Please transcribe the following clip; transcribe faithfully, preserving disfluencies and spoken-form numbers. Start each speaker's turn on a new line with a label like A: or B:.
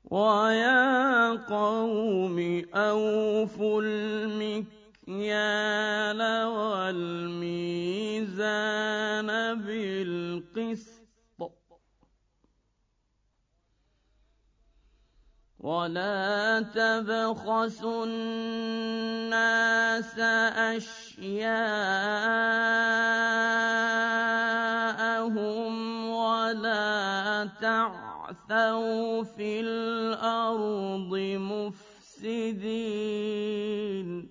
A: وَيَا قَوْمِ أَوْفُوا الْمِكْيَالَ وَالْمِيزَانَ بِالْقِسْطِ وَلَا تَبْخَسُوا النَّاسَ أَشْيَاءَهُمْ وَلَا تَعْثَوْا فِي الْأَرْضِ مُفْسِدِينَ